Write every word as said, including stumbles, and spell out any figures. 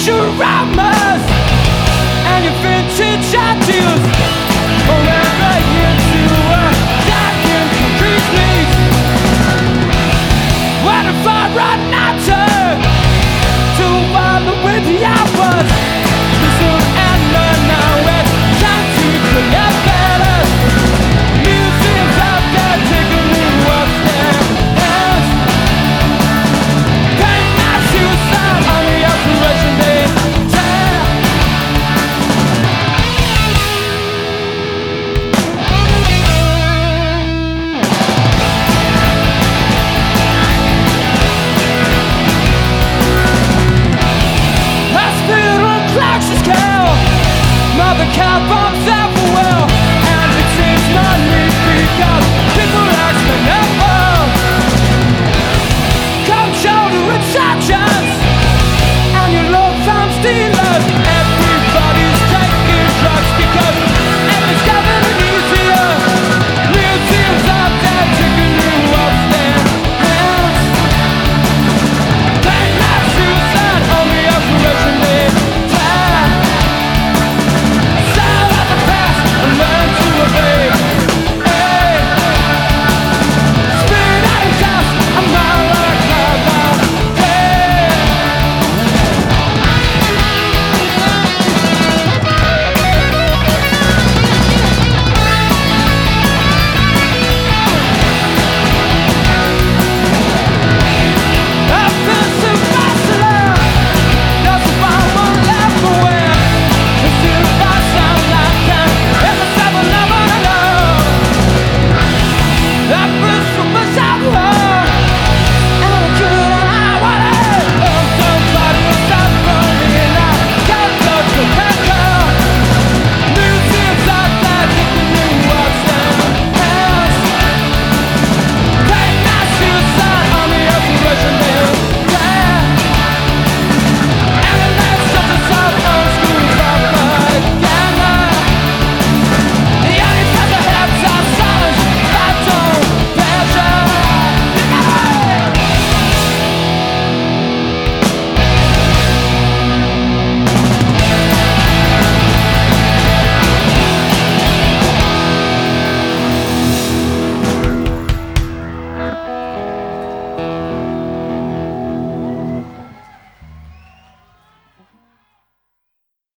Futuramas and your vintage ideals forever into a dying concrete place. What if I run out to follow with the hours? This will end now. It's time to collect better. Museums out there taking me upstairs. Paint my suicide on the operation day. Mother cow bombs everywhere, and it seems not me because people ask me never. Come shoulder insurgents.